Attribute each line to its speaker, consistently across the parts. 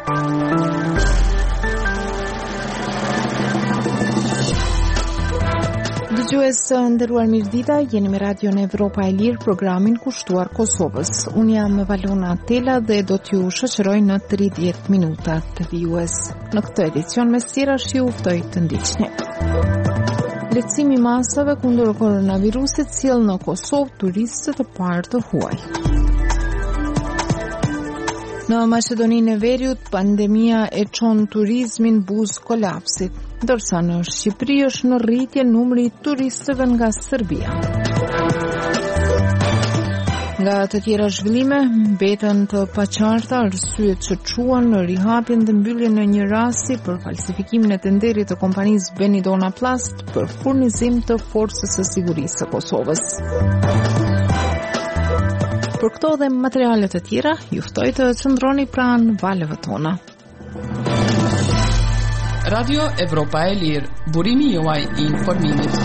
Speaker 1: Dëgjues nderuar mirëdita, jeni me Radion Evropa e Lirë, programin kushtuar Kosovës. Unë jam Valona Tela dhe do t'ju shoqëroj në 30 minuta të vijues. Në këtë edicion mes tjerash ju ftoj të ndiqni. Lehtësimi i masave kundër koronavirusit sjell në Kosovë turistë të parë të huaj. Në Maqedoninë e Veriut, pandemia e çon turizmin buzë kolapsit, ndërsa në Shqipëri është në rritje numri i turistëve nga Serbia. Nga të tjera zhvillime, mbeten të paqarta arsyet që çuan në rihapjen dhe mbylljen në një rasti për falsifikimin e tenderit të kompanisë Benidona Plast për furnizim të forcës së sigurisë së Kosovës. Për këto dhe materialet e tjera, ju ftoj të qëndroni pranë valëve tona.
Speaker 2: Radio Evropa e Lirë, burimi juaj i informimit.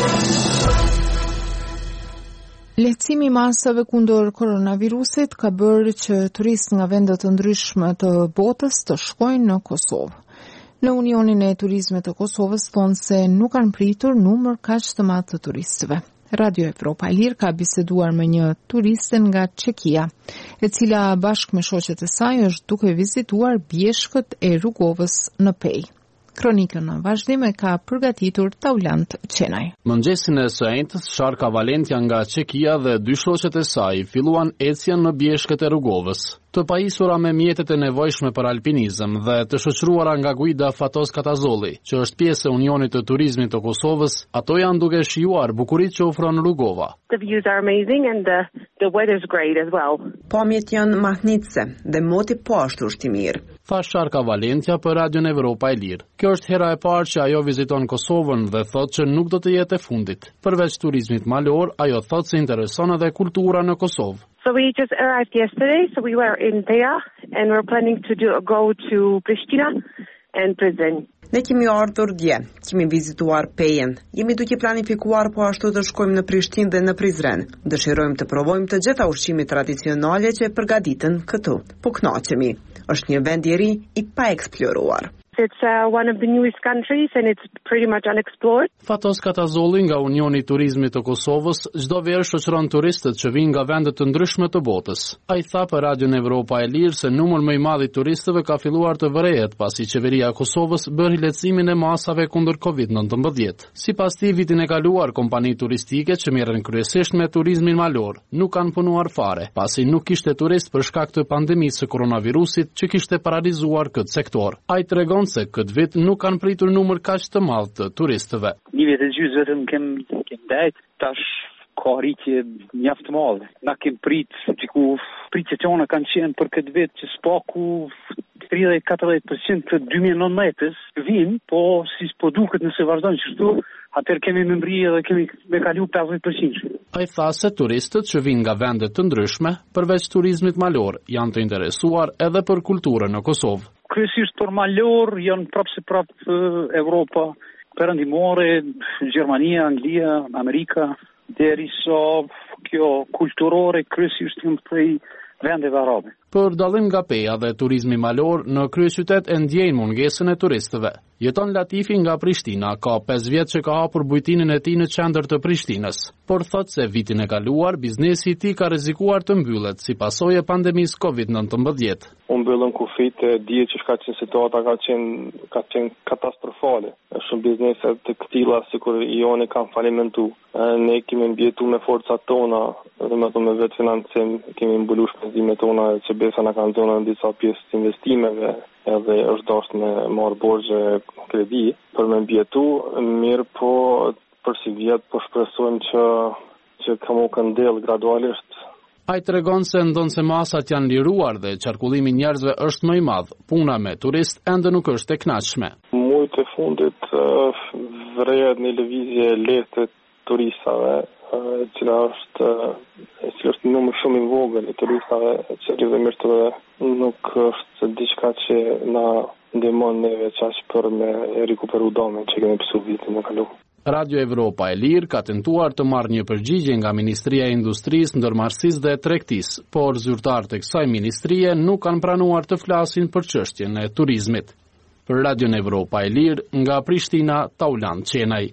Speaker 1: Lehtësimi i masave kundër koronavirusit ka bërë që turistë nga vende të ndryshme të botës të shkojnë në Kosovë. Në Unionin e Turizmit të Kosovës thonë se nuk kanë pritur numër kaq të madh të turistëve. Radio Evropa e Lirë ka biseduar me një turiste nga Çekia, e cila bashkë me shoqet e saj është duke vizituar bjeshkët e Rugovës në Pej. Kronikën në vazhdim e ka përgatitur Taulant Qenaj.
Speaker 3: Mëngjesin e së enjtës, Sharka Valentia nga Çekia dhe dy shoqet e saj filluan ecjen në bjeshkët e Rugovës. Të pajisura me mjetet e nevojshme për alpinizëm dhe të shoqëruara nga guida Fatos Katazolli, që është pjesë e Unionit të Turizmit të Kosovës, ato janë duke shijuar bukuritë që ofron Rugova.
Speaker 4: The views are amazing and the weather's great as well.
Speaker 5: Pamjet janë mahnitse dhe moti po ashtu është i mirë.
Speaker 3: Tha Sharka Valentia për Radion Evropa e Lirë. Kjo është hera e parë që ajo viziton Kosovën dhe thotë që nuk do të jetë e fundit. Përveç turizmit malor, ajo thotë se intereson edhe kultura në Kosovë.
Speaker 4: So we just arrived yesterday, so we were in Peja and we're planning to go to Prishtina and Prizren.
Speaker 5: Ne kemi ardhur dje, kemi vizituar Pejen. Jemi duke planifikuar po ashtu të shkojmë në Prishtinë dhe në Prizren. Dëshirojmë të provojmë të gjitha ushqimit tradicionale që përgatiten këtu. Po kënaqemi. Është një vend i ri i pa eksploruar.
Speaker 4: It's one of the newest countries and it's pretty much unexplored.
Speaker 3: Fatos Katazolli nga Unioni i Turizmit të Kosovës çdo verë shoqëron turistët që vijnë nga vende të ndryshme të botës. Ai tha për Radion Evropa e Lirë se numri më i madh i turistëve ka filluar të vërehet pasi qeveria e Kosovës bëri lehtësimin e masave kundër COVID-19. Sipas tij, vitin e kaluar kompani turistike që merren kryesisht me turizmin malor nuk kanë punuar fare, pasi nuk kishte turist për shkak të pandemisë së koronavirusit që kishte paralizuar këtë sektor. Ai tregon se këtë vit nuk kanë pritur numër kaq të madh të turistëve.
Speaker 6: Një vit e gjysmë vetëm kem dajt, tash ka rritje mjaft të madhe. Na kem pritjet tona kanë qenë për këtë vit që spaku 30-40% të 2019-s vinë, po si po duket nëse vazhdon kështu, atëherë kemi me mbrije dhe kemi me kalu 50%.
Speaker 3: Ai tha se turistët që vinë nga vende të ndryshme, përveç turizmit malor, janë të interesuar edhe për kulturën në Kosovë.
Speaker 6: Kryesisht për malor janë prapë Evropa perëndimore, Gjermania, Anglia, Amerika, derisa kjo kulturore kryesisht janë prej vendeve arabe.
Speaker 3: Për dallim nga Peja dhe turizmi malor, në kryeqytet e ndjejnë mungesën e turistëve. Jeton Latifi nga Prishtina, ka 5 vjet që ka hapur bujtinin e tij në qendër të Prishtinës, por thotë se vitin e kaluar biznesi i tij ka rrezikuar të mbyllet si pasojë e pandemisë COVID-19.
Speaker 7: Unë mbyllën kufit e dije që ka qenë situata ka qenë katastrofale. Shumë biznese të këtilla sikur joni kanë falimentu. Ne kemi mbjetu me forcat tona, dhe me vetë financim kemi mbulu shpenzimet tona që besa na kanë dhënë në disa pjesë të investimeve, edhe është dashur me marr borxhe kredi për me mbjetu, mirë po për si vjet po shpresojmë që kamu këndell gradualisht.
Speaker 3: Ai tregon se ndonse masat janë liruar dhe qarkullimi i njerëzve është më i madh, puna me turist ende nuk është e kënaqshme.
Speaker 7: Muajt e fundit vret në lëvizje lehtë turistave, e cila është numër shumë i vogël i turistave që rivëmirët nuk është diçka që na ndihmon neve çaq për me rikuperu domën që kemi pësu vitin e kaluar.
Speaker 3: Radio Evropa e Lirë ka tentuar të marrë një përgjigje nga Ministria e Industrisë, Ndërmarrësisë dhe Tregtisë, por zyrtarët e kësaj ministrie nuk kanë pranuar të flasin për çështjen e turizmit. Për Radio Evropa e Lirë, nga Prishtina, Taulan Qenaj.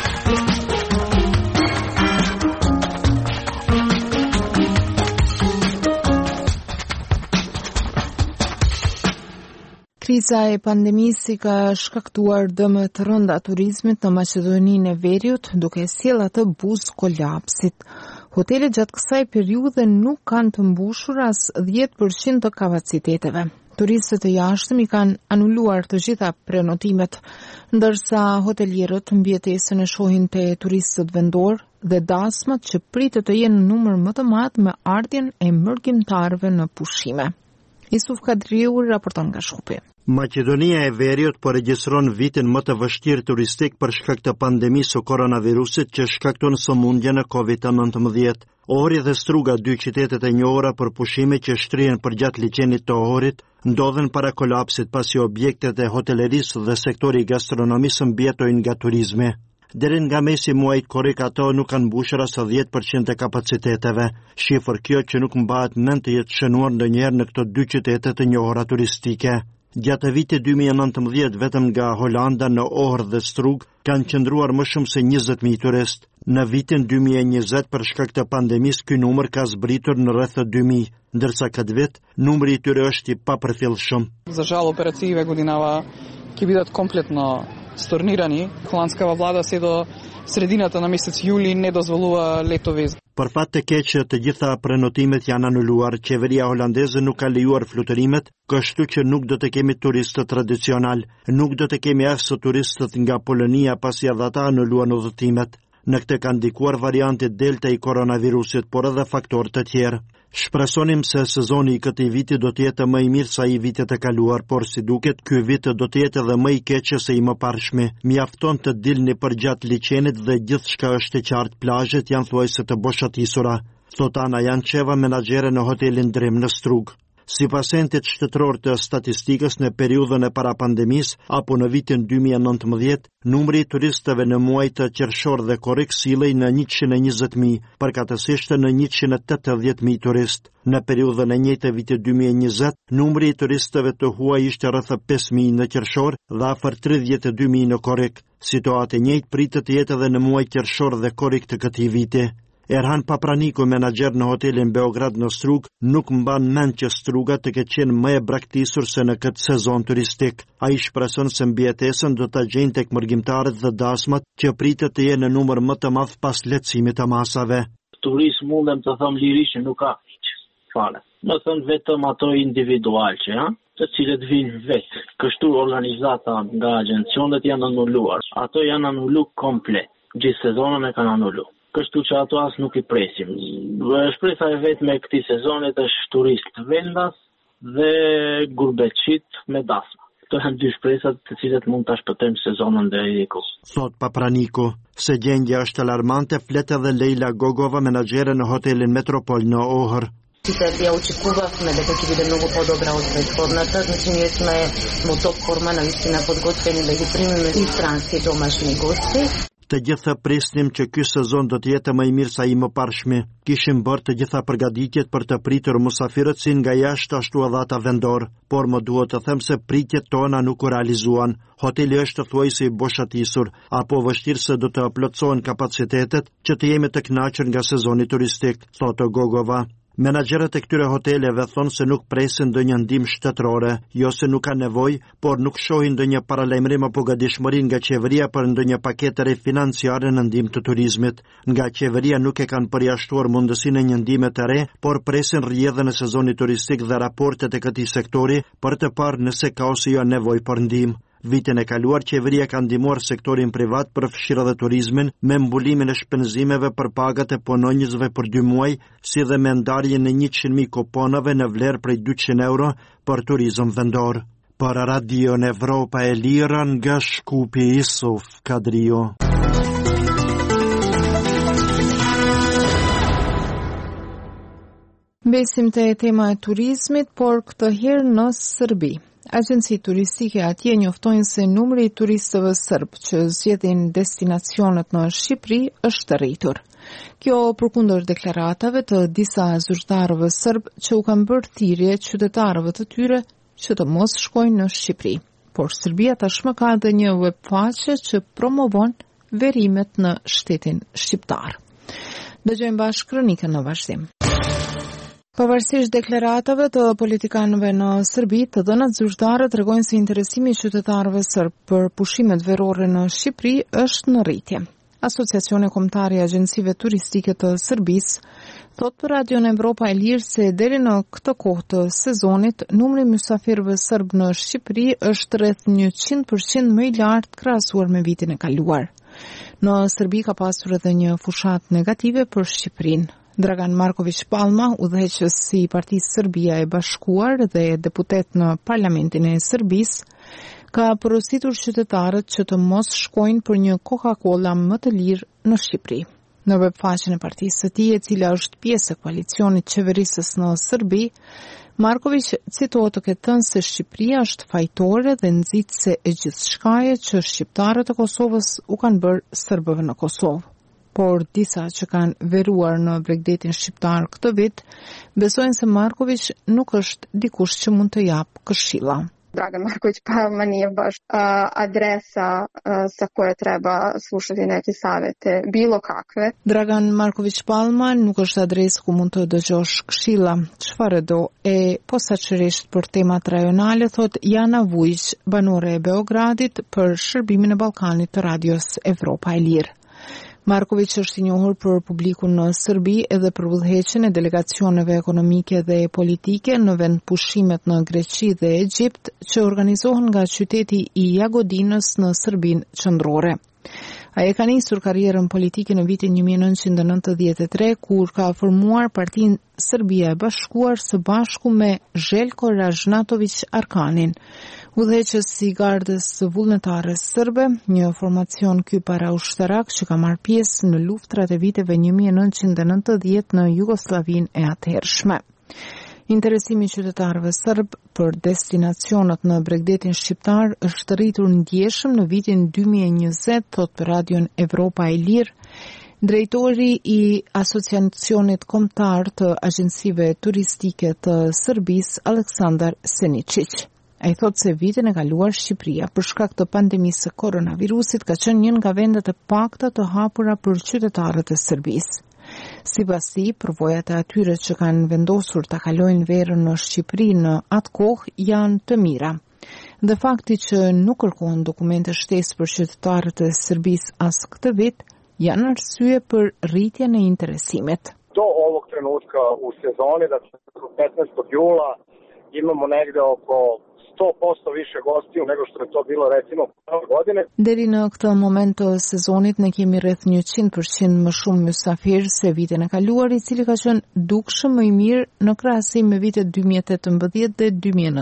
Speaker 1: Kriza e pandemisë ka shkaktuar dëme të rënda turizmit në Maqedoninë e Veriut, duke sjellë atë buzë kolapsit. Hotelet gjatë kësaj periudhe nuk kanë të mbushur as 10% të kapaciteteve. Turistët e jashtëm i kanë anuluar të gjitha prenotimet, ndërsa hotelierët mbijetesën e shohin te turistët vendor dhe dasmat që pritet të jenë në numër më të madh me ardhjen e mërgjimtarëve në pushime. Isuf Kadriu raporton nga Shkupi.
Speaker 8: Maqedonia e Veriut po regjistron vitin më të vështirë turistik për shkak të pandemisë së koronavirusit që shkakton sëmundjen e COVID-19. Ohri dhe Struga, dy qytetet e njohura për pushime që shtrihen përgjatë liçenit të Ohrit, ndodhen para kolapsit pasi objektet e hotelerisë dhe sektori i gastronomisë mbijetojnë nga turizmi. Deri nga mesi muajit korrik ato nuk kanë mbushur as 10% e kapaciteteve, shifër kjo që nuk mbahet mend të jetë shënuar ndonjëherë në këto dy qytete të njohura turistike. Gjatë vitit 2019 vetëm nga Holanda në Ohër dhe Strug kanë qëndruar më shumë se 20.000 turist. Në vitin 2020 për shkak të pandemisë ky numër ka zbritur në rreth 2.000, ndërsa këtë vit numri i tyre është i papërfillshëm.
Speaker 9: За жал оперативе годинава ќе бидат комплетно stornirani. Holandska vlada se do sredinata na mesec juli ne dozvolua letove.
Speaker 8: Për fat të keq që të gjitha prenotimet janë anuluar, qeveria holandeze nuk ka lejuar fluturimet, kështu që nuk do të kemi turistë tradicional, nuk do të kemi as turistët nga Polonia pasi edhe ata anuluan udhëtimet. Në këtë kanë ndikuar varianti Delta i koronavirusit, por edhe faktorë të tjerë. Shpresonim se sezoni i këtij viti do të jetë më i mirë sa i vitet e kaluar, por si duket ky vit do të jetë edhe më i keq se i mëparshmi. Mjafton të dilni përgjatë liçenit dhe gjithçka është e qartë, plazhet janë thuajse të boshatisura, thot Ana Jançeva, menaxhere në hotelin Dream në Strug. Sipas entit shtetëror të statistikës, në periudhën e para pandemisë apo në vitin 2019, numri i turistëve në muajt të qershor dhe korrik sillej në 120.000, përkatësisht në 180.000 turist. Në periudhën e njëjtë vitit 2020, numri i turistëve të huaj ishte rreth 5.000 në qershor dhe afër 32.000 në korrik. Situatë e njëjtë pritet të jetë edhe në muajt qershor dhe korrik të këtij viti. Erhan Papraniku, menaxher në hotelin Beograd në Strug, nuk mban mend që Struga të ketë qenë më e braktisur se në këtë sezon turistik. Ai shpreson se mbijetesën do ta gjejnë tek mërgjimtarët dhe dasmat që pritet të jenë në numër më të madh pas lehtësimit të masave.
Speaker 10: Turizm mundem të them lirisht që nuk ka hiç fare. Do të thënë vetëm ato individual që të cilët vinë vetë. Kështu organizata nga agjencionet janë anuluar. Ato janë anuluar komplet. Gjithë sezonën e kanë anuluar. Kështu që ato as nuk i presim. Shpresa e vetme e këtij sezonit është turist vendas dhe gurbetçit me dasma. Këto janë dy shpresat të cilat mund ta shpëtojmë sezonën deri diku.
Speaker 8: Thot Papraniku, se gjendja është alarmante, flet edhe Leila Gogova, menaxhere në hotelin Metropol në Ohër.
Speaker 11: Я очекувахме дека ќе биде многу подобра од претходната, значи ние сме во топ форма, навистина подготвени да ги примеме и странски и домашни гости.
Speaker 8: Të gjitha prisnim që ky sezon do të jetë më i mirë sa i mëparshmi. Kishim bërë të gjitha përgatitjet për të pritur musafirët si nga jashtë ashtu edhe ata vendor, por më duhet të them se pritjet tona nuk u realizuan. Hoteli është thuajse i boshatisur, apo vështirë se do të plotësohen kapacitetet që të jemi të kënaqur nga sezoni turistik, thotë Gogova. Menaxherët e këtyre hoteleve thonë se nuk presin ndonjë ndihmë shtetërore, jo se nuk ka nevojë, por nuk shohin ndonjë paralajmërim apo gatishmëri nga qeveria për ndonjë paketë financiare në ndihmë të turizmit. Nga qeveria nuk e kanë përjashtuar mundësinë e një ndihme të re, por presin rrjedhën e sezonit turistik dhe raportet e këtij sektori për të parë nëse ka ose jo nevojë për ndihmë. Vitin e kaluar, qeveria ka ndihmuar sektorin privat përfshirë edhe turizmin me mbulimin e shpenzimeve për pagat e punonjësve për 2 muaj, si dhe me ndarjen e 100.000 kuponave në vlerë prej 200 euro për turizëm vendor. Për Radio Evropa e Lirë nga Shkupi, Isuf Kadrio.
Speaker 1: Besim te tema e turizmit, por këtë herë në Serbi. agjencitë turistike atje njoftojnë se numri I turistëve serb që zgjedhin destinacionet në Shqipëri është rritur. Kjo përkundër deklaratave të disa zyrtarëve serb që u kanë bërë thirrje qytetarëve të tyre që të mos shkojnë në Shqipëri. Por Serbia tashmë ka edhe një webfaqe që promovon verimet në shtetin shqiptar. Dëgjojmë bashkë kronikën në vazhdim. Pavarësisht deklaratave të politikanëve në Serbi, të dhënat zyrtare tregojnë se interesimi I qytetarëve serb për pushimet verore në Shqipëri është në rritje. Asociacioni Kombëtar I Agjencive Turistike të Serbisë thot për Radion Evropa e Lirë se deri në këtë kohë të sezonit, numri mysafirëve serb në Shqipëri është rreth 100% më I lartë krahasuar me vitin e kaluar. Në Serbi ka pasur edhe një fushat negative për Shqipërinë. Dragan Marković Palma, udhëheqës I Partisë Serbia e Bashkuar dhe deputet në Parlamentin e Serbisë, ka porositur qytetarët që të mos shkojnë për një Coca-Cola më të lirë në Shqipëri. Në webfaqen e partisë së tij, e cila është pjesë e koalicionit qeverisës në Serbi, Marković citohet të ketë thënë se Shqipëria është fajtore dhe nxitëse e gjithçkaje që shqiptarët e Kosovës u kanë bërë serbëve në Kosovë. Por disa që kanë veruar në Bregdetin shqiptar këtë vit, besojnë se Marković nuk është dikush që mund të japë këshilla.
Speaker 12: Dragan Marković Palma nije baš adresa sa koje treba slušati neke savete, bilo kakve.
Speaker 1: Dragan Marković Palma nuk është adresë ku mund të dëgjosh këshilla, çfarë do, e posaçërisht për temat rajonale, thot Jana Vujić, banore e Beogradit, për shërbimin e Ballkanit të Radios Evropa e Lirë. Marković është I njohur për publikun në Serbi edhe për udhëheqjen e delegacioneve ekonomike dhe politike në vend pushimet në Greqi dhe Egjipt që organizohen nga qyteti I Jagodinës në Serbinë qendrore. Ai ka nisur karrierën politike në vitin 1993 kur ka formuar Partinë Serbia e Bashkuar së bashku me Željko Ražnatović Arkanin, udhëheqës I Gardës Vullnetare Serbe, një formacion ky paraushtarak që ka marrë pjesë në luftrat e viteve 1990 në Jugosllavinë e atëhershme. Interesimi I qytetarëve serb për destinacionet në Bregdetin shqiptar është rritur ndjeshëm në vitin 2020, thot për Radion Evropa e Lirë, drejtori I Asociacionit Kombëtar të Agjencive Turistike të Serbisë, Aleksandar Seničić. Ai thot se vitin e kaluar Shqipëria për shkak të pandemisë së koronavirusit ka qenë një nga vendet e pakta të hapura për qytetarët e Serbisë. Sipas tij, përvojat e atyre që kanë vendosur ta kalojnë verën në Shqipëri në atë kohë janë të mira. Dhe fakti që nuk kërkohen dokumente shtesë për qytetarët e Serbisë as këtë vit janë arsye për rritjen e interesimit.
Speaker 13: Do ovog trenutka u sezoni, dakle 15. jula, imamo negde oko 100% više gostiju nego što je to bilo recimo prve godine.
Speaker 1: Deri në këtë moment të sezonit ne kemi rreth 100% më shumë mysafirë se vitin e kaluar, I cili ka qenë dukshëm më I mirë në krahasim me vitet 2018 dhe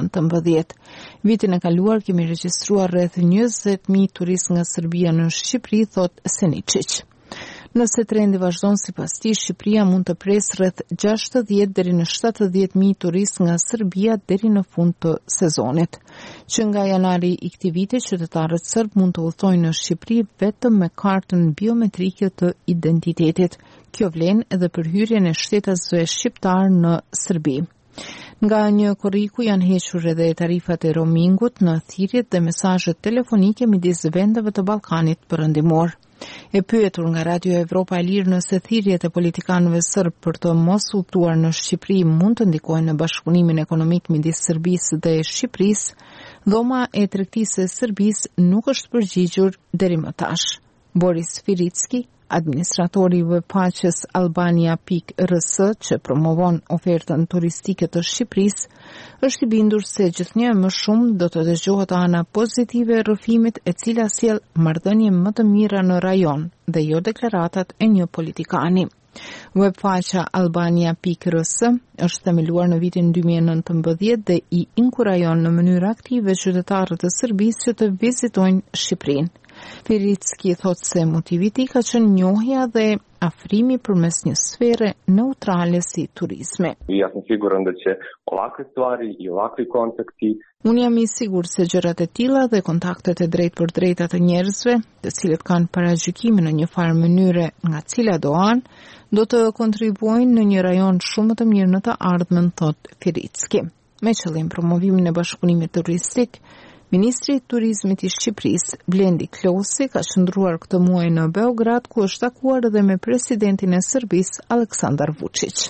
Speaker 1: 2019. Vitin e kaluar kemi regjistruar rreth 20.000 turistë nga Serbia në Shqipëri, thot Seničić. Nëse trendi vazhdon sipas tij, Shqipëria mund të presë rreth 60 deri në 70.000 turistë nga Serbia deri në fund të sezonit. Që nga janari I këtij viti, qytetarët serb mund të udhtojnë në Shqipëri vetëm me kartën biometrike të identitetit. Kjo vlen edhe për hyrjen e shtetësve shqiptar në Serbi. Nga një korriku janë hequr edhe tarifat e roamingut në thirrjet dhe mesazhet telefonike midis vendeve të Ballkanit Perëndimor. E pyetur nga Radio Evropa e Lirë nëse thirrjet e politikanëve serb për të mos udhëtuar në Shqipëri mund të ndikojnë në bashkëpunimin ekonomik midis Serbisë dhe Shqipërisë, dhoma e tregtisë së Serbisë nuk është përgjigjur deri më tash. Boris Firicki, administratori I webfaqes Albania.rs që promovon ofertën turistike të Shqipërisë, është I bindur se gjithnjë më shumë do të dëgjohet ana pozitive e rrëfimit e cila sjell marrëdhënie më të mira në rajon dhe jo deklaratat e një politikani. Webfaqja Albania.rs është themeluar në vitin 2019 dhe I inkurajon në mënyrë aktive qytetarët e Serbisë që të vizitojnë Shqipërinë. Firicki thotë se motivi i tij ka qenë njohja dhe afrimi përmes një sfere neutrale si turizmi.
Speaker 14: Ja sam siguran da će ovakve stvari i ovakvi kontakti.
Speaker 1: Unë jam i sigurt se gjërat e tilla dhe kontaktet e drejtpërdrejta të njerëzve, të cilët kanë paragjykime në një farë mënyre nga cila do anë, do të kontribuojnë në një rajon shumë të mirë në të ardhmen, thot Firicki. Me qëllim promovimin e bashkëpunimit turistik, Ministri i Turizmit i Shqipërisë, Blendi Klosi, ka qëndruar këtë muaj në Beograd, ku është takuar edhe me presidentin e Serbisë, Aleksandar Vučić.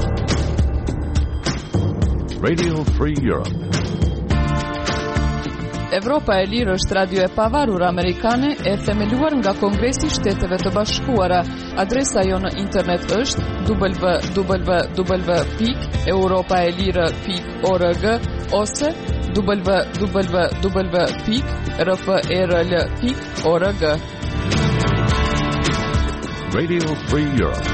Speaker 15: Radio Free Europe.
Speaker 2: Evropa e Lirë është radio e pavarur amerikane e themeluar nga Kongresi i Shteteve të Bashkuara. Adresa jo në internet është www.europaelire.org ose www.rferl.org.
Speaker 15: Radio Free Europe.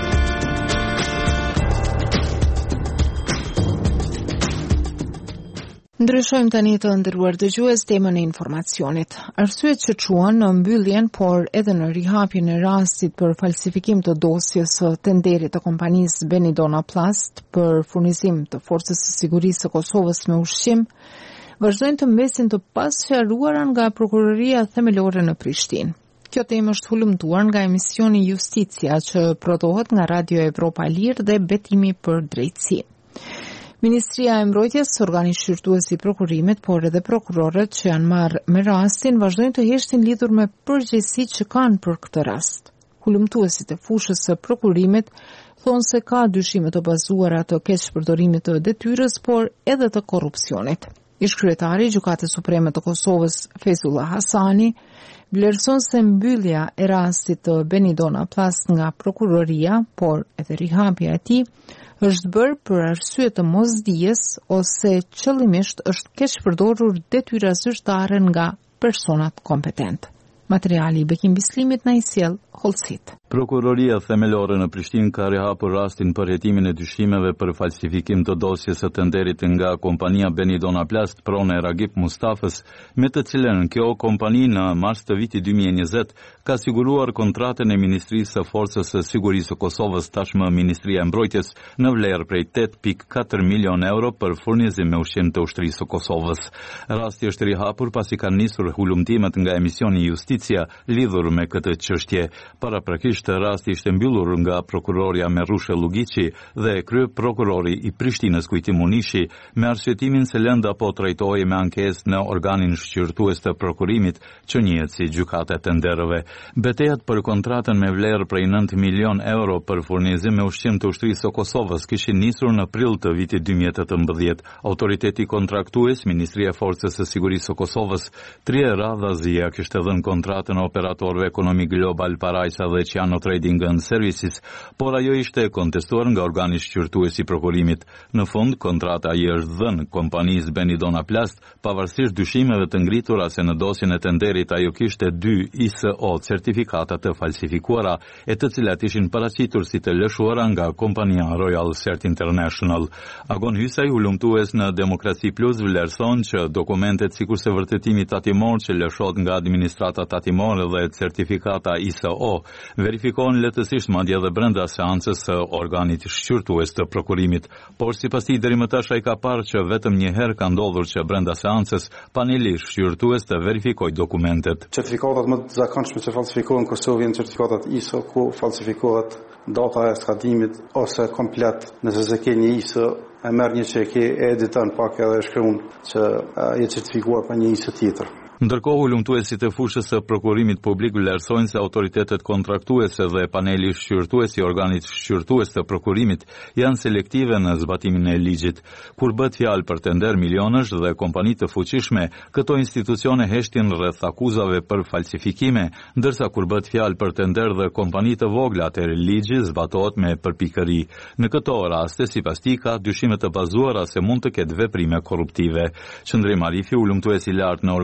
Speaker 1: Ndryshojmë tani të nderuar dëgjues temën e informacionit. Arsyet që quan në mbylljen, por edhe në rihapjen e rastit për falsifikim të dosjes së tenderit të kompanisë Benidona Plast për furnizim të Forcës së Sigurisë së Kosovës me ushqim, vazhdojnë të mbesin të pasqaruara nga Prokuroria Themelore në Prishtinë. Kjo temë është hulumtuar nga emisioni Justicia që prodhohet nga Radio Evropa e Lirë dhe Betimi për Drejtësi. Ministria e Mbrojtjes, organi shqyrtues i prokurimit, por edhe prokurorët që janë marrë me rastin, vazhdojnë të heshtin lidhur me përgjegjësitë që kanë për këtë rast. Hulumtuesit e fushës së prokurimit thonë se ka dyshime të bazuara të keqpërdorimit të detyrës, por edhe të korrupsionit. Ish-kryetari i Gjykatës Supreme të Kosovës, Fezullah Hasani, vlerëson se mbyllja e rastit të Benidona Plast nga prokuroria, por edhe rihapja e tij, është bërë për arsye të mosdijes ose qëllimisht është keqpërdorur detyra zyrtare nga personat kompetent. Materiali i Bekim Bislimit na i sjell Holcit.
Speaker 16: Prokuroria Themelore në Prishtinë ka rihapur rastin për hetimin e dyshimeve për falsifikim të dosjes së tenderit nga kompania Benidona Plast pronë e Ragip Mustafës, me të cilën kjo kompani në mars të vitit 2020 ka siguruar kontratën e Ministrisë së Forcës së Sigurisë së Kosovës, tashmë Ministria e Mbrojtjes, në vlerë prej 8.4 milion euro për furnizim me ushqim të ushtrisë së Kosovës. Rasti është rihapur pasi kanë nisur hulumtimet nga emisioni Justicia lidhur me këtë çështje. Paraprakisht rasti ishte mbyllur nga prokuroria Merushe Lugici dhe krye prokurori i Prishtinës Kujtim Munishi me arsyetimin se lënda po trajtohej me ankesë në organin shqyrtues të prokurimit që njihet si gjykata e tenderëve. Betejat për kontratën me vlerë prej 9 milion euro për furnizim me ushqim të ushtrisë së Kosovës kishin nisur në prill të vitit 2018. Autoriteti kontraktues, Ministria e Forcës së Sigurisë së Kosovës, 3 radhazi ja kishte dhënë kontratën operatorëve ekonomik global Parajsa dhe Ciano Trading and Services, por ajo ishte kontestuar nga organi shqyrtues i prokurimit. Në fund, kontrata i është dhënë kompanisë Benidona Plast, pavarësisht dyshimeve të ngritura se në dosjen e tenderit ajo kishte 2 ISO certifikata të falsifikuara, e të cilat ishin paraqitur si të lëshuara nga kompania Royal Cert International. Agon Hysaj, hulumtues në Demokraci Plus, vlerëson që dokumentet sikurse vërtetimi tatimor që lëshohet nga administrata tatimore dhe certifikata ISO verifikohen lehtësisht madje edhe brenda seancës së organit shqyrtues të prokurimit, por sipas tij deri më tash ai ka parë që vetëm një herë ka ndodhur që brenda seancës paneli shqyrtues të verifikojë dokumentet.
Speaker 17: Certifikatat më të zakonshme që falsifikohen në Kosovë janë certifikatat ISO, ku falsifikohet data e skadimit ose komplet. Nëse se ke një ISO, e merr një që ke editon pak edhe shkruan që je certifikuar pa një ISO tjetër.
Speaker 16: Ndërkohë, hulumtuesit e fushës së prokurimit publik vlerësojnë se autoritetet kontraktuese dhe paneli shqyrtues i organit shqyrtues të prokurimit janë selektive në zbatimin e ligjit. Kur bëhet fjalë për tender milionësh dhe kompani të fuqishme, këto institucione heshtin rreth akuzave për falsifikime, ndërsa kur bëhet fjalë për tender dhe kompani të vogla, atëherë ligji zbatohet me përpikëri. Në këto raste, sipas tij, ka dyshime të bazuara se mund të ketë veprime korruptive. Qëndrim Arifi, hulumtues i lartë në organizatën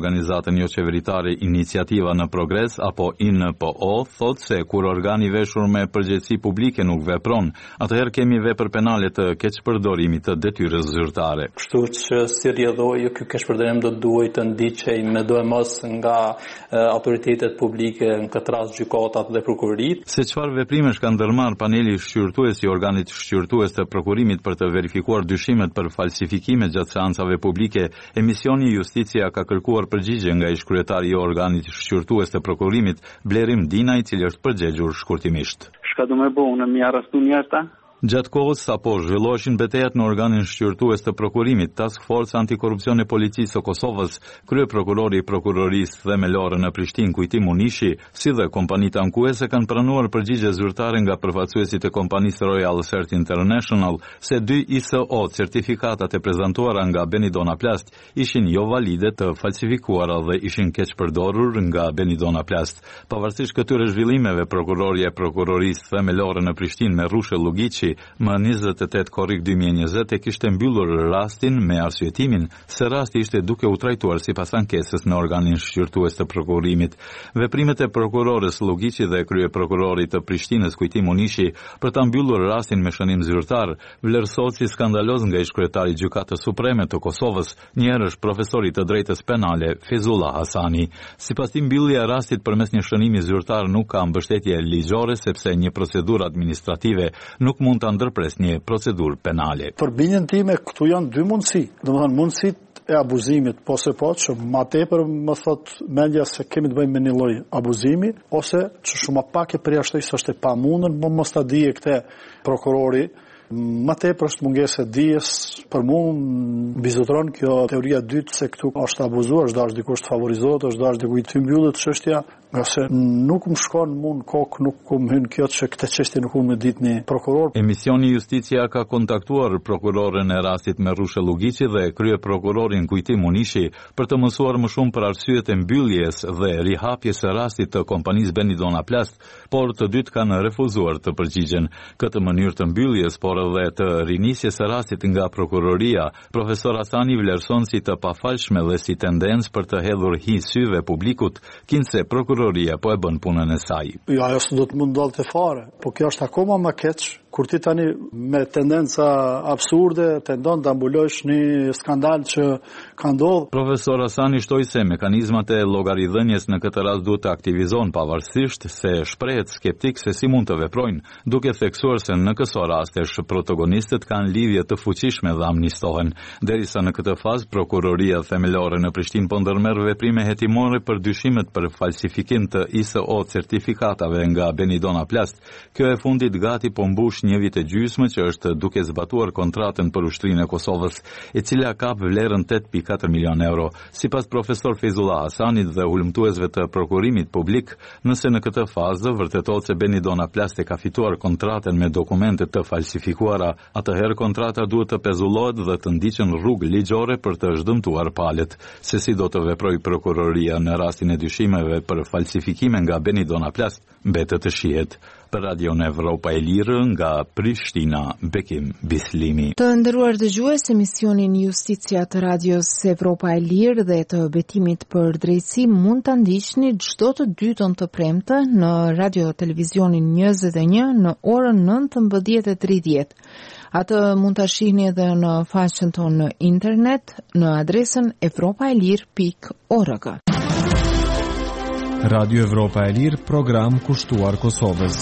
Speaker 16: organizatën jo qeveritare Iniciativa në Progres apo INPO thotë se kur organi veshur me përgjegjësi publike nuk vepron, atëherë kemi vepër penale të keqpërdorimit të detyrës zyrtare.
Speaker 18: Kështu që si rrjedhoi ky keqpërdorim do duhet të ndiqej mëdhëmos nga autoritetet publike, në këtë rast gjykatat dhe prokuroritë.
Speaker 16: Se çfarë veprimesh ka ndërmarr paneli shqyrtues i organit shqyrtues të prokurimit për të verifikuar dyshimet për falsifikime gjatë seancave publike, emisioni Justicia ka kërkuar përgjigje nga ish-kryetari i organit shqyrtues të prokurimit, Blerim Dina, i cili është përgjigjur shkurtimisht.
Speaker 6: Çka do më bëu, në mi arrestu njerëzta?
Speaker 16: Gjatë kohës sapo zhvilloheshin betejat në organin shqyrtues të prokurimit, Task Force Antikorrupsione Policisë së Kosovës, kryeprokurori i prokurorisë themelore në Prishtinë Kujtim Munishi, si dhe kompanitë ankuese kanë pranuar përgjigje zyrtare nga përfaqësuesit e kompanisë Royal Cert International se 2 ISO certifikatat e prezantuara nga Benidona Plast ishin jo valide, të falsifikuara dhe ishin keq përdorur nga Benidona Plast. Pavarësisht këtyre zhvillimeve, prokurori e prokurorisë themelore në Prishtinë Merrushe Lugiçi më 28 korrik 2020 e kishte mbyllur rastin me arsyetimin se rasti ishte duke u trajtuar sipas ankesës në organin shqyrtues të prokurimit. Veprimet e prokurores Lugiçi dhe kryeprokurorit të Prishtinës Kujtim Munishi për ta mbyllur rastin me shënim zyrtar vlerësohet si skandaloz nga ish-kryetari i Gjykatës Supreme të Kosovës, njëherësh profesori të drejtës penale Fezullah Hasani. Sipas tij, mbyllja e rastit përmes një shënimi zyrtar nuk ka mbështetje ligjore sepse një procedurë administrative nuk mund të ndërpres një procedurë penale.
Speaker 19: Për bindjen time, këtu janë dy mundësi. Domethënë mundësitë e abuzimit, po që ma tepër më thot mendja se kemi të bëjmë me një lloj abuzimi, ose që shumë pak e përjashtoj se është e pamundur, po mos ta dije këtë prokurori. Më tepër është mungesë e dijes, për mua bizotron kjo teoria e dytë se këtu është abuzuar, është dashur dikush të favorizohet, është dashur dikujt të mbyllet çështja, nga se nuk më shkon mua në kokë, nuk më hyn kjo që këtë çështje nuk unë më ditë një prokuror.
Speaker 16: Emisioni Justicia ka kontaktuar prokurorën e rastit Merrushe Lugiçi dhe kryeprokurorin Kujtim Munishi për të mësuar më shumë për arsyet e mbylljes dhe rihapjes së rastit të kompanisë Benidona Plast, por të dytë kanë refuzuar të përgjigjen. Këtë mënyrë të mbylljes, por dhe të rinisjes së rastit nga prokuroria, profesor Hasani vlerëson si të pafalshme dhe si tendencë për të hedhur hi syve publikut, kinse prokuroria po e bën punën e saj.
Speaker 19: Jo, ajo s'do të mund dalë të fare, po kjo është akoma më keq, kur ti tani me tendenca absurde tendon të ambulojsh një skandal që ka ndodhur.
Speaker 16: Profesor Hasani shtoi se mekanizmat e llogaridhënies në këtë rast duhet të aktivizon, pavarësisht se shprehet skeptik se si mund të veprojnë, duke theksuar se në këso rastesh protagonistët kanë lidhje të fuqishme dhe amnistohen. Derisa në këtë fazë prokuroria themelore në Prishtinë po ndërmerr veprime hetimore për dyshimet për falsifikim të ISO certifikatave nga Benidona Plast. Kjo e fundit gati po mbush një vit e gjysmë që është duke zbatuar kontratën për ushtrinë e Kosovës, e cila ka vlerën 8.4 milion euro. Sipas profesor Fezullah Hasanit dhe hulumtuesve të prokurimit publik, nëse në këtë fazë vërtetohet se Benidona Plast e ka fituar kontratën me dokumente të falsifikuara, atëherë kontrata duhet të pezullohet dhe të ndiqen rrugë ligjore për të zhdëmtuar palët. Se si do të veprojë prokuroria në rastin e dyshimeve për falsifikime nga Benidona Plast, mbetet të shihet. Për Radion Evropa e Lirë nga Prishtina, Bekim Bislimi.
Speaker 1: Të nderuar dëgjues, emisionin Justicia të Radios Evropa e Lirë dhe të betimit për drejtësi mund ta ndiqni çdo të dytën të premte në Radio Televizionin 21 në orën 19:30. Atë mund ta shihni edhe në faqen tonë në internet në adresën evropaelir.org.
Speaker 20: Radio Evropa e Lirë, program kushtuar Kosovës.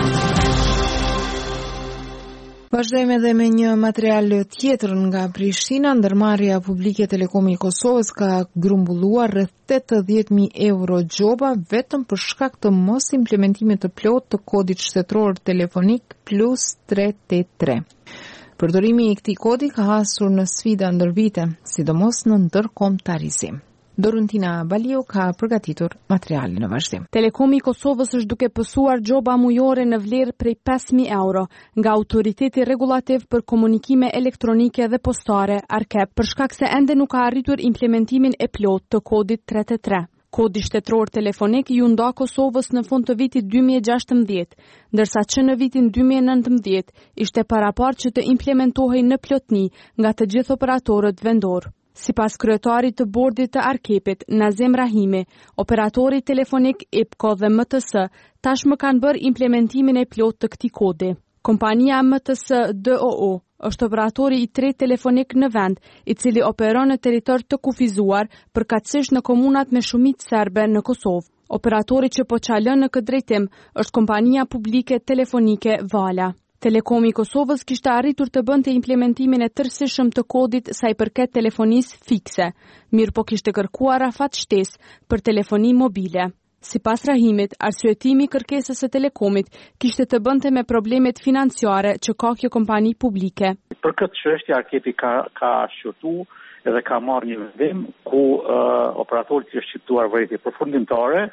Speaker 1: Vazhdojmë edhe me një material tjetër nga Prishtina. Ndërmarrja publike e Telekomi i Kosovës ka grumbulluar rreth 80.000 euro gjoba vetëm për shkak të mos implementimit të plotë të kodit shtetëror telefonik +383. Përdorimi i këtij kodi ka hasur në sfida ndër vite, sidomos në ndërkombëtarizim. Doruntina Baliu ka përgatitur materialin në vazhdim.
Speaker 21: Telekomi i Kosovës është duke pësuar gjoba mujore në vlerë prej 5.000 euro nga Autoriteti Rregullativ për Komunikime Elektronike dhe Postare, ARKEP, për shkak se ende nuk ka arritur implementimin e plotë të kodit 383. Kodi shtetëror telefonik ju nda Kosovës në fund të vitit 2016, ndërsa që në vitin 2019 ishte paraparë që të implementohej në plotëni nga të gjithë operatorët vendor. Sipas kryetarit të bordit të Arkepit, Nazem Rahimi, operatori telefonik EPCO dhe MTS tashmë kanë bërë implementimin e plot të këtij kodi. Kompania MTS DOO është operatori i tretë telefonik në vend, i cili operon në territor të kufizuar, përkatësisht në komunat me shumicë serbe në Kosovë. Operatori që po çalon në këtë drejtim është kompania publike telefonike Vala. Telekomi i Kosovës kishte arritur të bënte implementimin e tërësishëm të kodit sa i përket telefonisë fikse, mirë po kishte kërkuar afat shtesë për telefoni mobile. Sipas Rahimit, arsyetimi i kërkesës së Telekomit kishte të bënte me problemet financiare që ka kjo kompani publike.
Speaker 6: Për këtë çështje Arkepi ka shqyrtu edhe ka marrë një vendim ku operatori që është shqiptuar vërejtje përfundimtare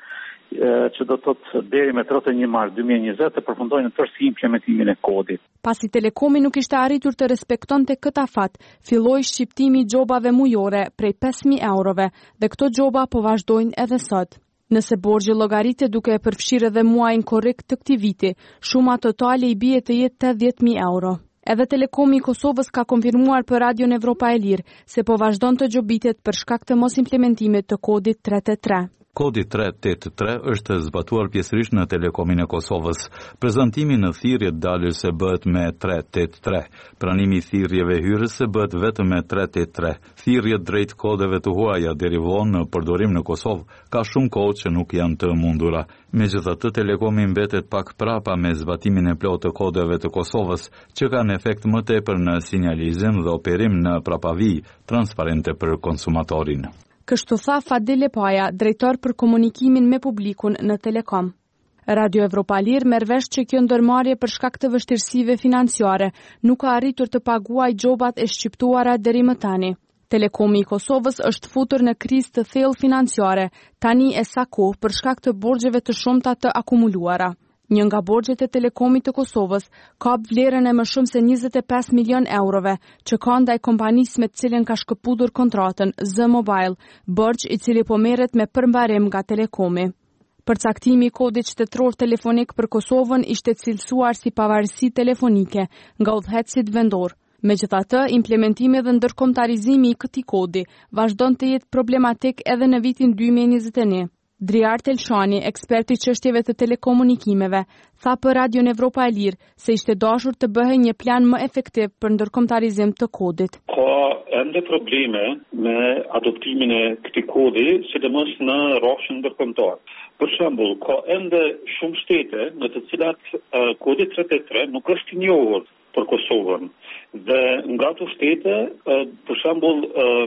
Speaker 6: që do të thotë deri me 31 mars 2020 të përfundojnë në tërësi implementimin e kodit.
Speaker 21: Pasi Telekomi nuk ishte arritur të respektonte këtë afat, filloi shqiptimi i xhobave mujore prej 5.000 eurove dhe këto xhoba po vazhdojnë edhe sot. Nëse borxhi llogaritet duke e përfshirë edhe muajin korrekt të këtij viti, shuma totale i bie të jetë 80.000 euro. Edhe Telekomi i Kosovës ka konfirmuar për Radion Evropa e Lirë se po vazhdon të gjobitet për shkak të mos implementimit të kodit 383.
Speaker 16: Kodi 383 është zbatuar pjesërisht në Telekomin e Kosovës. Prezantimi në thirrje dalëse bëhet me 383. Pranimi i thirrjeve hyrëse bëhet vetëm me 383. Thirrjet drejt kodeve të huaja deri vonë në përdorim në Kosovë ka shumë kohë që nuk janë të mundura. Megjithatë, Telekomi mbetet pak prapa me zbatimin e plotë të kodeve të Kosovës, që kanë efekt më tepër në sinjalizim dhe operim në prapavi transparente për konsumatorin.
Speaker 21: Kështu tha Fadil Lepaja, drejtor për komunikimin me publikun në Telekom. Radio Evropa Lirë merr vesh që kjo ndërmarrje për shkak të vështirësive financiare nuk ka arritur të paguajë xhobat e shqiptuara deri më tani. Telekomi i Kosovës është futur në krizë të thellë financiare, tani e sa kohë për shkak të borxheve të shumta të akumuluara. Një nga borxhet e Telekomit të Kosovës kap vlerën e më shumë se 25 milion eurove, që ka ndaj kompanisë me të cilën ka shkëputur kontratën Z Mobile, borxh i cili po merret me përmbarim nga Telekomi. Përcaktimi i kodit shtetëror telefonik për Kosovën ishte cilësuar si pavarësi telefonike nga udhëheqësit vendor. Megjithatë, implementimi dhe ndërkombëtarizimi i këtij kodi vazhdon të jetë problematik edhe në vitin 2021. Driar Telshani, eksperti i çështjeve të telekomunikimeve, tha për Radion Evropa e Lirë se ishte dashur të bëhej një plan më efektiv për ndërkombëtarizim të kodit.
Speaker 5: Ka ende probleme me adoptimin e këtij kodi, sidomos në rrafshin ndërkombëtar. Për shembull, ka ende shumë shtete në të cilat kodi 383 nuk është i njohur për Kosovën. Dhe nga ato shtete, për shembull,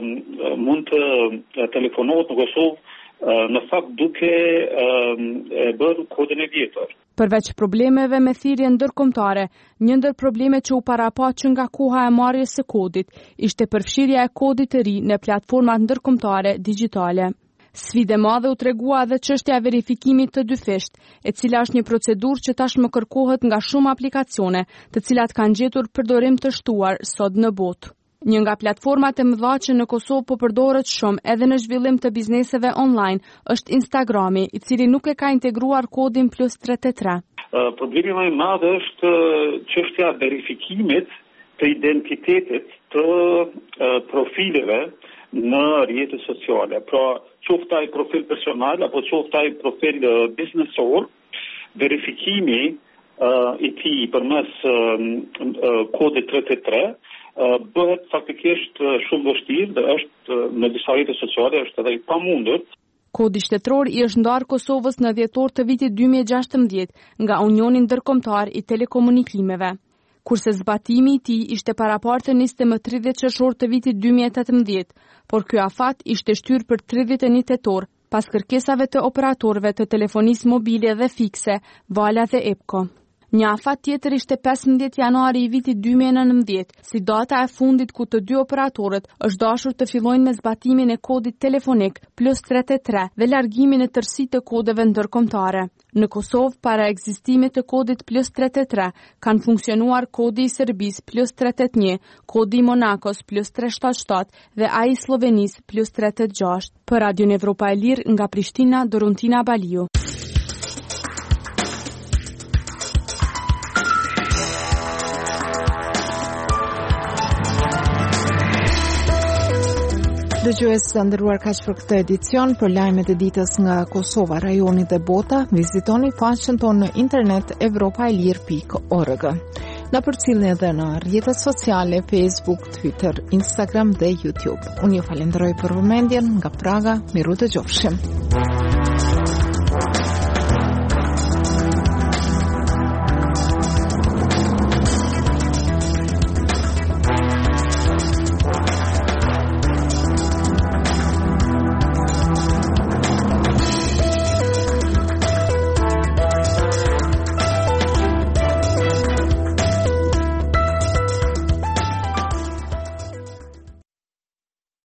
Speaker 5: mund të telefonohet në Kosovë në fakt duke bërë kodin e vjetër.
Speaker 21: Përveç problemeve me thirrje ndërkombëtare, një ndër problemet që u paraqit që nga koha e marrjes së kodit ishte përfshirja e kodit të ri në platformat ndërkombëtare digjitale. Sfidë e madhe u tregua edhe çështja e verifikimit të dyfisht, e cila është një procedurë që tashmë kërkohet nga shumë aplikacione, të cilat kanë gjetur përdorim të shtuar sot në botë. Një nga platformat e mëdha që në Kosovë po përdoret shumë edhe në zhvillim të bizneseve online është Instagrami, i cili nuk e ka integruar kodin +383.
Speaker 5: Problemi më i madh është çështja e verifikimit të identitetit të profileve në rrjetet sociale. Pra, qoftë ai profil personal apo qoftë ai profil biznesor, verifikimi i tij përmes kodit 383 bëhet faktikisht shumë vështirë dhe është në disa rrjete sociale është edhe i pamundur.
Speaker 21: Kodi shtetëror i është ndarë Kosovës në dhjetor të vitit 2016 nga Unioni Ndërkombëtar i Telekomunikimeve, kurse zbatimi i tij ishte parapartë niste më 30 qershor të vitit 2018, por ky afat ishte shtyrë për 31 tetor pas kërkesave të operatorëve të telefonisë mobile dhe fikse, Vala dhe EPCO. Një afat tjetër ishte 15 janari i vitit 2019, si data e fundit ku të dy operatorët është dashur të fillojnë me zbatimin e kodit telefonik +383 dhe largimin e tërësisë të kodeve ndërkombëtare. Në Kosovë, para ekzistimit të kodit +383, kanë funksionuar kodi i Serbisë +381, kodi i Monakos +377 dhe ai i Slovenisë +386. Për Radion Evropa e Lirë nga Prishtina, Doruntina Baliu.
Speaker 1: Dëgjues të nderuar, kaq për këtë edicion. Për lajmet e ditës nga Kosova, rajoni dhe bota, vizitoni faqen tonë në internet europaelir.org. Na përcjellni edhe në rrjetet sociale Facebook, Twitter, Instagram dhe YouTube. Unë ju falenderoj për vëmendjen. Nga Praga, miru dëgjofshim.